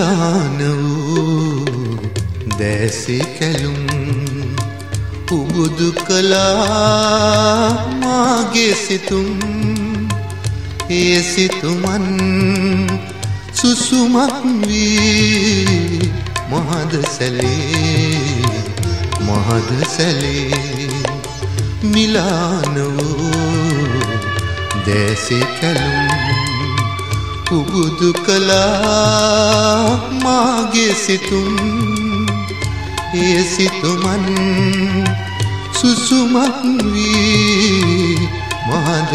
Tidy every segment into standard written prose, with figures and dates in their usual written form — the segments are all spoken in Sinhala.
මිලාන වූ දැසි කැලුම් උබුදු කළා මාගේ සිතුම් ඒ සිතුමන් සුසුමක් වී මහද සැලේ මිලාන වූ දැසි කැලුම් උබුදු කළා මාගේ සිතුම් ඒ සිතුමන් සුසුමක් වී මහද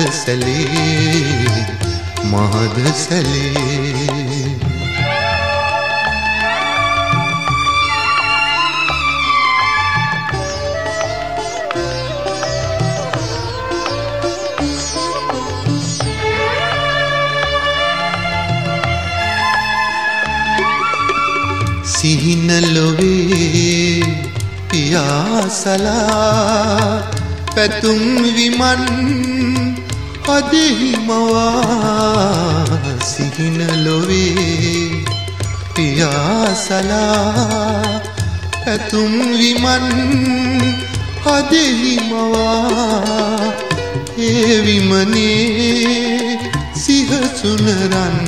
සැලේ සිහින ලොවේ පියාසලා පැතුම් විමන් හදෙහි මවා සිහින ලොවේ පියාසලා පැතුම් විමන් හදෙහි මවා ඒ විමනේ සිහසුනරන්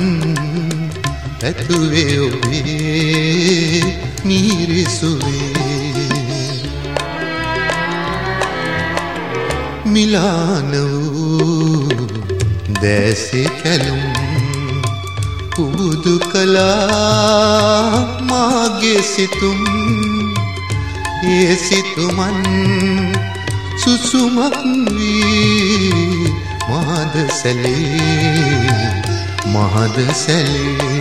ඇතුවේ ඔබේ මිරිසුවේ මිලාන වූ දැසි කැලුම් උබුදු කළා මාගේ සිතුම් ඒ සිතුමන් සුසුමක් වී මහද සැලේ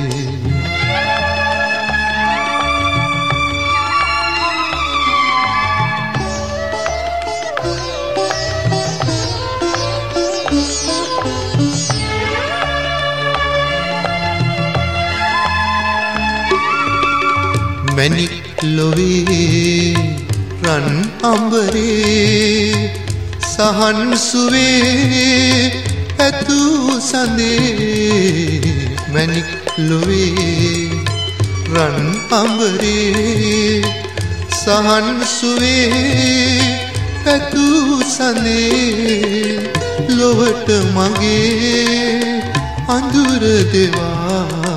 මැණික් ලොවේ රන් අඹරේ සහන් සුවේ ඇතු සඳේ මැණික් ලොවේ රන් අඹරේ සහන් සුවේ ඇතු සඳේ ලොවට මගේ අඳුර දෙවා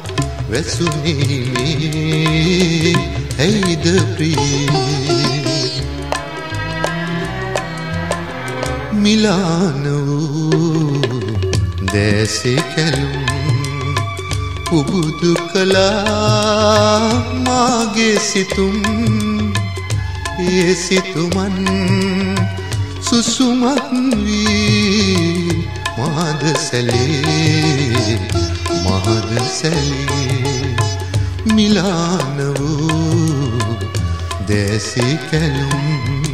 වැසුනේ ඇයිද ප්‍රියේ මිලාන වූ දැසි කැලුම් උබුදු කළා මාගේ සිතුම් ඒ සිතුමන් සුසුමක් වී මහද සැලේ මිලාන වූ දැසි කැලුම්